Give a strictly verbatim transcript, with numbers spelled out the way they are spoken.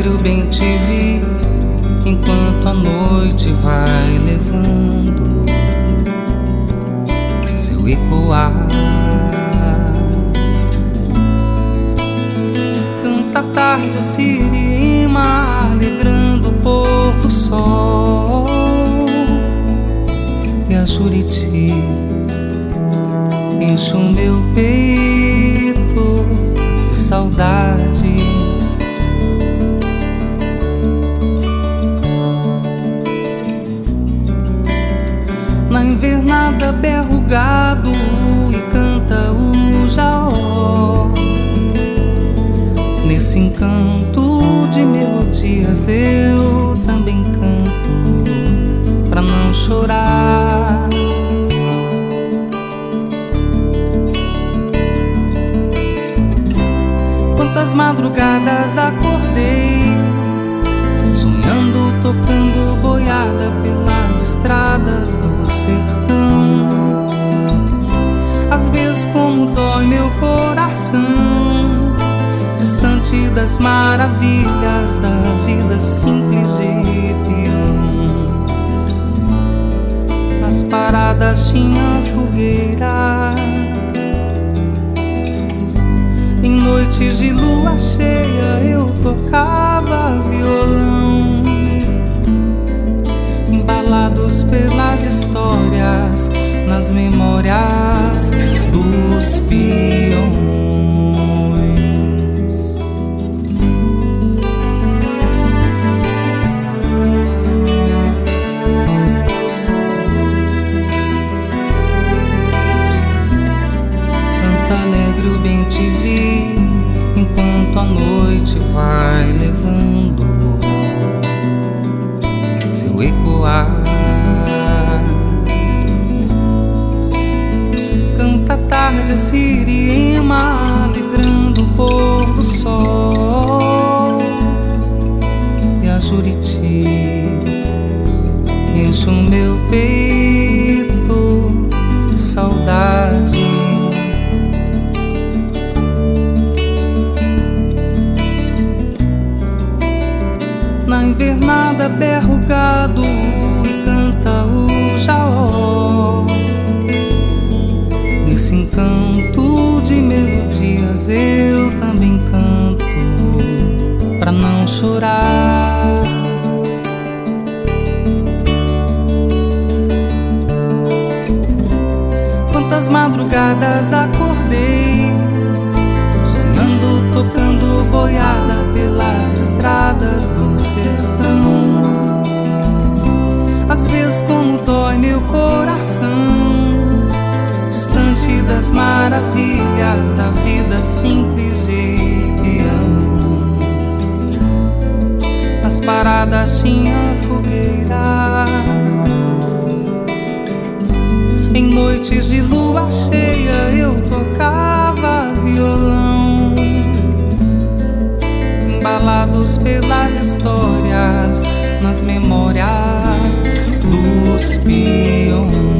alegre eu bem te vi, enquanto a noite vai levando seu ecoar. Canta a tarde a sirema, alegrando o pôr do sol, e a Juriti enche o meu peito de saudade. Na invernada berra o gado e canta o jaó. Nesse encanto de melodias eu também canto pra não chorar. Quantas madrugadas acordei sonhando, tocando boiada pelas estradas do sertão. Às vezes como dói meu coração, distante das maravilhas da vida simples de peão. Nas paradas tinha fogueira, em noites de lua cheia eu tocava violão. Embalados pelas histórias, nas memórias dos peões. Canta alegre eu bem te vi, enquanto a noite vai levando seu ecoar. Canta a tarde a sirema, alegrando o pôr do sol, e a Juriti enche o meu peito de saudade. Na invernada berra o gado e canta o jaó. Nesse encanto de melodias eu também canto pra não chorar. Quantas madrugadas acordei sonhando, tocando boiada pelas estradas do sertão. Às vezes como dói meu coração, distante das maravilhas da vida simples de peão. Nas paradas tinha fogueira, em noites de lua cheia eu tocava violão. Embalados pelas histórias, nas memórias dos peões.